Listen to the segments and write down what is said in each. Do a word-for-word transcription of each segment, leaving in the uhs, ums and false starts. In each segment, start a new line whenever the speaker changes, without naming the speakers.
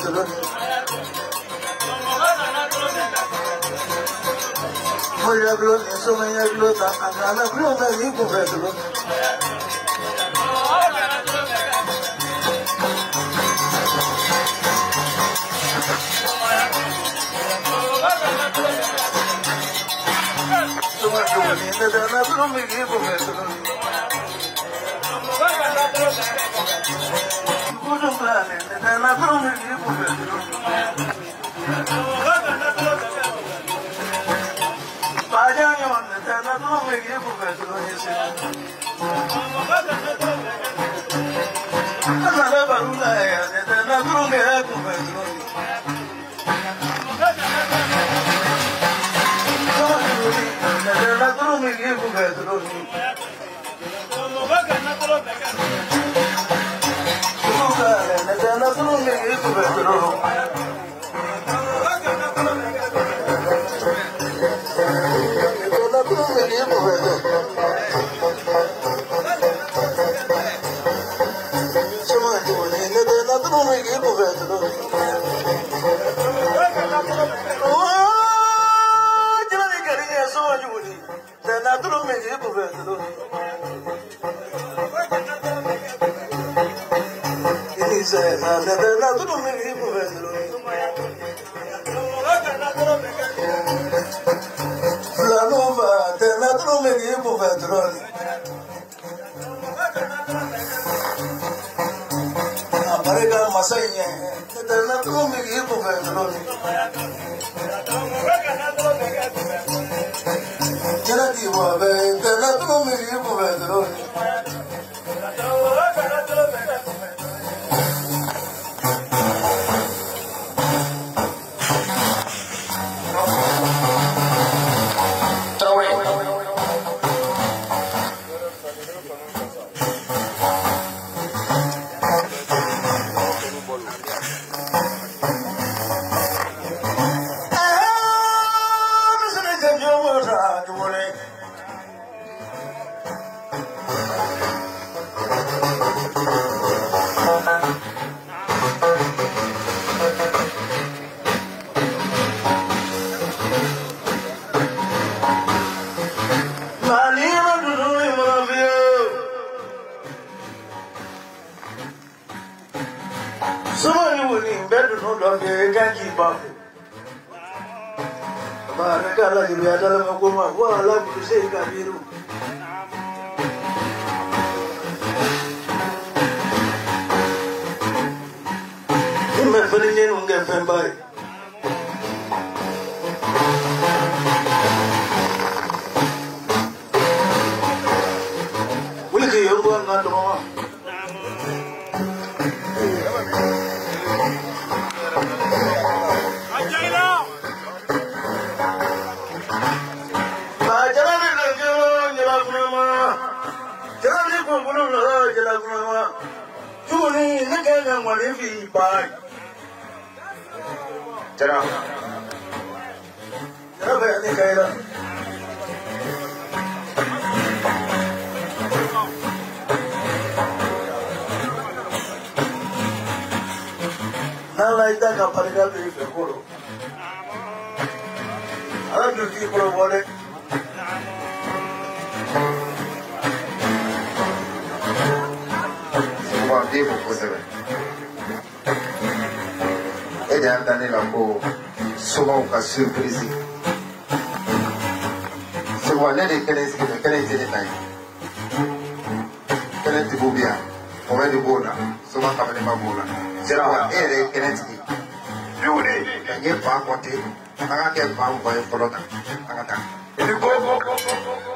bedroom. Moya glow, so many glow, and another glow, and you go bedroom. So much money, and another glow, and you go bedroom. Good plan, and another glow, and you go bedroom.
Surprise. So what let it can it can it anytime. Can it go bia? Already bona. So what come in my bona? Zero one eight can it be? You need can get back what it. I can get back for a follow that. I got that. You go go go go go.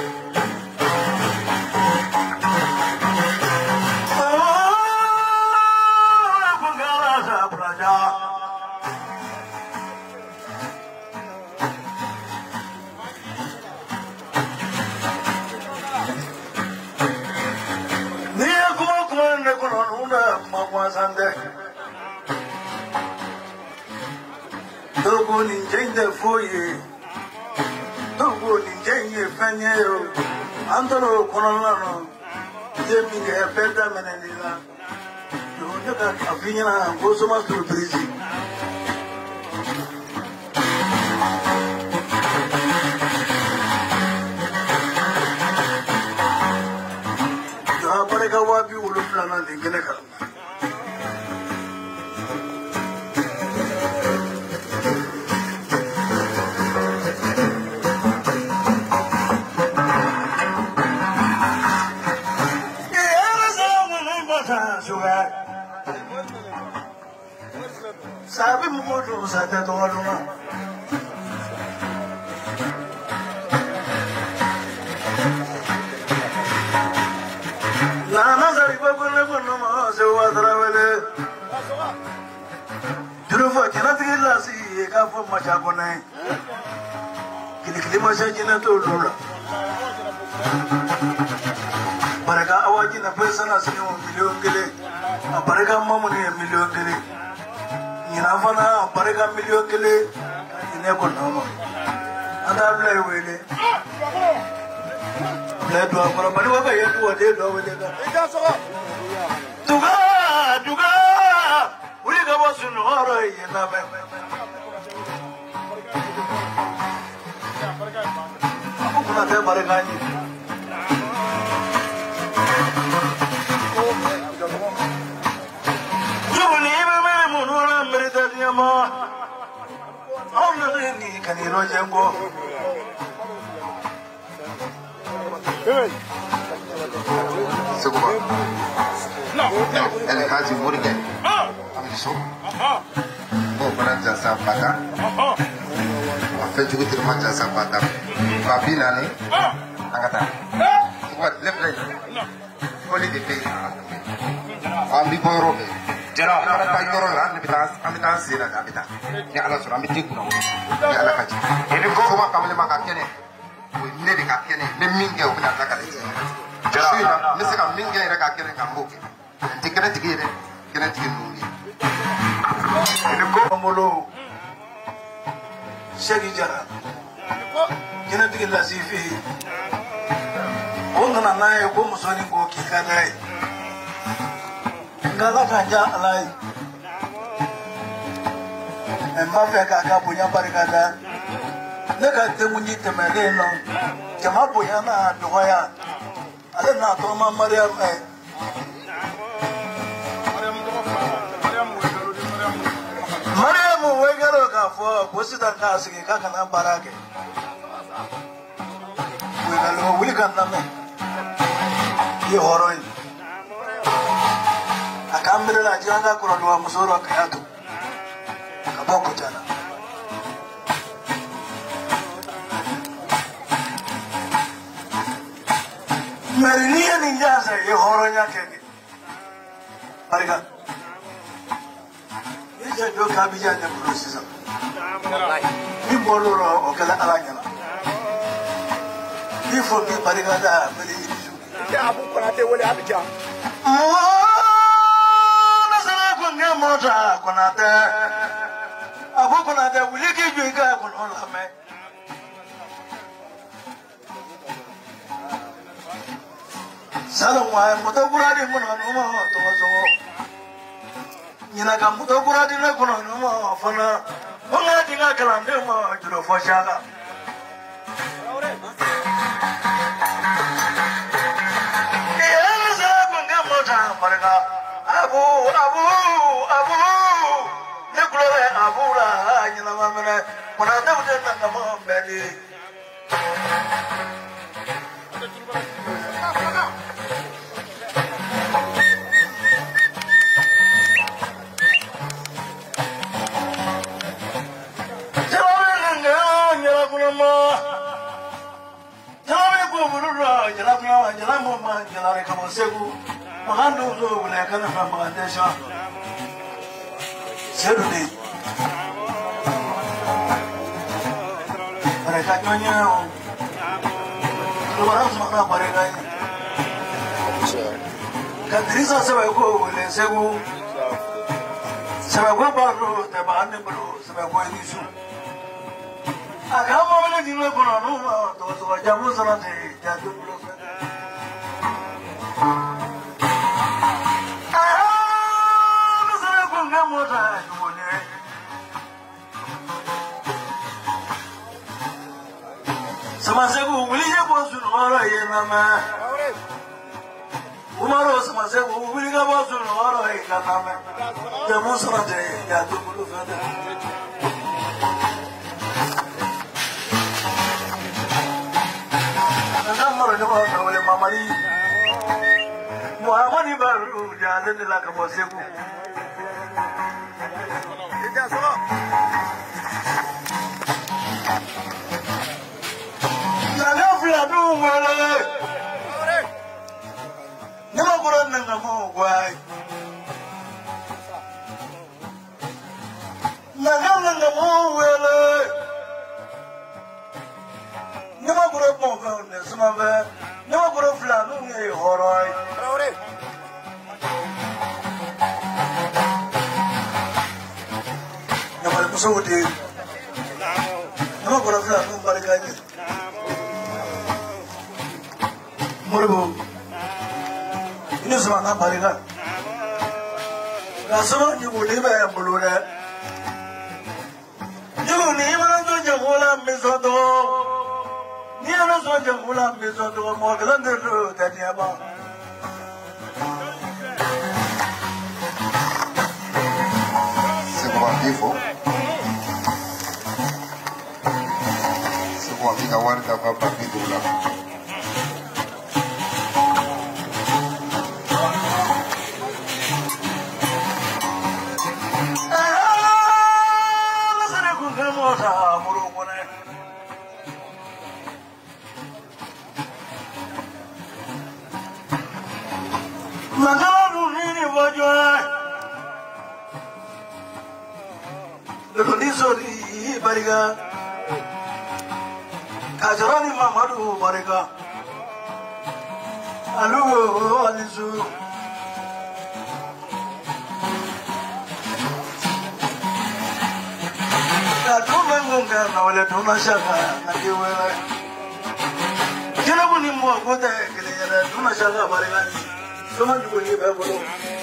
Dogo ninjenge foye, dogo ninjenge fanyero, antoro konolano, jemi ge peta menendila, dogo ka afinya go so ma surprise ya pare ka wa bi ulu plana dingene ka sabe muito usar até do lado lá lá na zariba quando quando mas eu atravele duro foi que na trilha se cá foi macha conai que que macha jina to dura para cá awaji na pesa na sino milhão kele para cá mamuni milhão kele ina fana barega milyon kele ine ko nama ada blay wele blay do akora bani wa ye do de do wele ka ida so duga duga uli ga bosu no ro ye na be aku kuna te barega ni ma ona ni kaniro jengo hey
seguba no no ele haji murge ah amiso aha bo baraja sabata aha afa jugu tirma jasa sabata babila ni ah angata what left right no only the pay ambi borobe jara ta toro la ni bitas amitan sira da bita ya ala sura amiti kuno ya ala kaji ini ko ma kamale maka kene ne de ka kene ne minge o na taka de jara ne se ka minge ira ka kene ka mboke tikere tikere kene tikere nungi ini ko
molo shegi jara kene tikere la sifi ona na nae ko musoni ko kikadai ngala kanja alai embafe kaka punya barikada neka temunyi temele no jama punya na doya ale na to ma mariam eh mariam wegalo ka fo bosita ka sigi kaka na barake wegalo wuli kan na me ye horoi akambira la janga kurandwa musoro akayatu kaboko jana marinia ninjaza ye horonya kenge barika yeja do kabija de prosisa ni boloro okala alanyala ifo bi barika da bari yisu ya abu kona te wole abija mota konate abu konate wuliki juinga konola me salon wa mutaguradi muno no to zo nyina ka mutaguradi na kono no fana onga dinga kalande ma juro foshaga ya za kunga mota marga abu abu abu ne kulobe abura nyina mamene kona dawde na mo beli jawe nga nyala kuna ma jawe ko burura nyala kuna nyala mo ma nyala re kamo segu magando zo wala kana fa magandesha serudi mereka nyonya luar mana mereka kan dirisa sebab ko wala segu sebab ko baru te bande baru sebab ko isu agama wala ni lo kono no to so jamu sana te jadu lo Sama segu wili ya bosu ora ye mama. Umaro sama segu wili ya bosu ora ye mama. Ya musra de ya tu bulu fada. Namaro no no wale mamari. Muhammad baru jalan la ka bosegu. Ida solo. Nama Quran nang mo guay. Nagam nang mo wele. Nama Quran mo ka ne sumaba. Nama Quran flanu ngai horai. Nama musawdi. Nama Quran flanu barikani. Murbu. Ini semua barikan. Rasanya juga ni bayar belura. Juga ni mana tu jangulah misalnya. Ni mana tu jangulah misalnya. Makanan tu tadi apa?
Sebuah info. Sebuah kita warga bapak itu lah.
Bariga, kajarani Mamadu Bariga, alu alizu, kadu mengunga nawale tuna shaka nakiwele, kila kuni mua kote kile yara tuna shaka Bariga, tuma juko ni bebolo.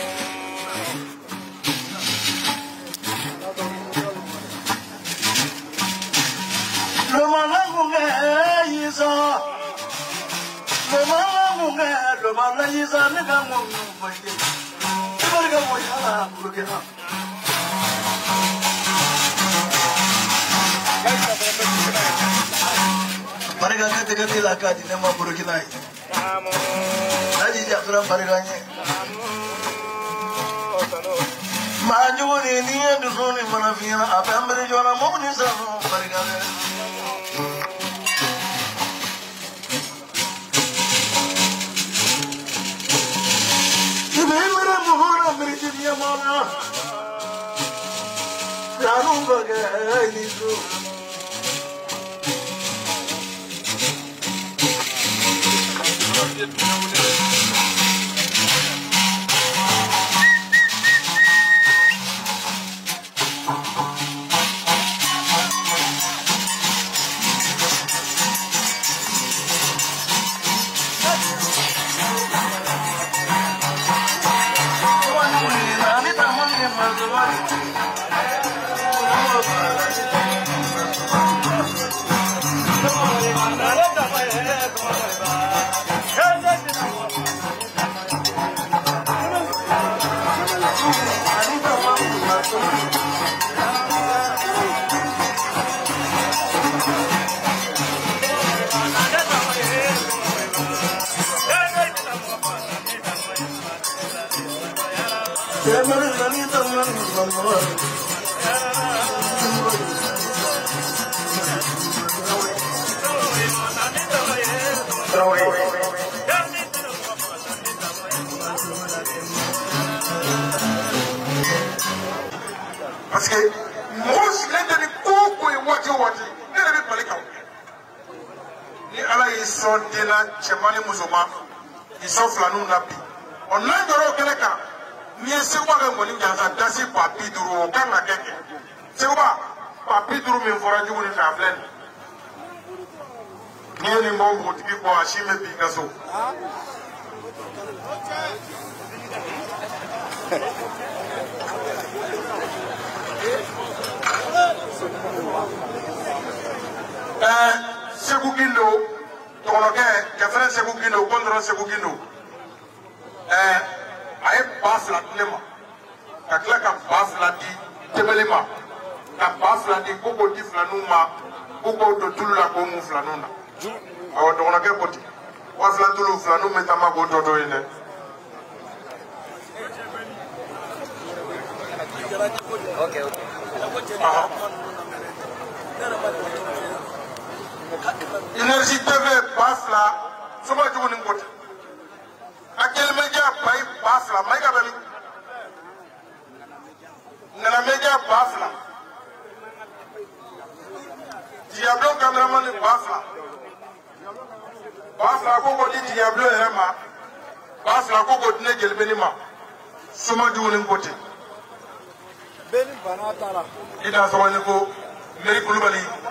Isa, loma munga, loma na isa ne kamu mungkin. Ibarat kamu ya, buruknya. Mereka kata-kata laka di nama buruknya. Tadi jatuh mereka. Maju ini ni dulu ni mana fina, apa yang berjualan mau ni sama mereka. Ya mana, jangan bagai itu.
Parce que moi, je l'ai donné beaucoup et wati wati. Ne le pas les cas. Ni ala ils sont de la chemane musulman. Ils sont flanous nabi. On a doré au Kenya. Ni c'est quoi que mon livre dans un dasi papi duro au Kenya quelque. C'est quoi? Papi duro me fera du monde à plein. Ni les mots pour dire quoi achime Picasso.
Segu Gindo, tɔgɔnɔkɛ kɛfɛrɛ Segu Gindo, kɔndɔrɔ Segu Gindo. ɛɛ a ye ba fila di ne ma ka tila ka ba fila di tɛbɛli ma ka ba fila di ko k'o di filaninw ma ko k'o don tulu la k'o mun filaninw na awɔ dɔgɔnɔkɛ ko ten wa fila tulu filaninw bɛ taama k'o tɔ to yen dɛ.
Okay, okay.
Énergie T V ba fila soba jugu ni ko ten a kɛlimeja ba yi ba fila Mayiga bɛ min nanameja ba fila Diablo cameraman ni ba fila ba fila ko k'o di Diablo yɛrɛ ma ba fila ko k'o di ne Jelibeni ma soma jugu ni ko ten i da sɔgɔni ko Meri Kulubali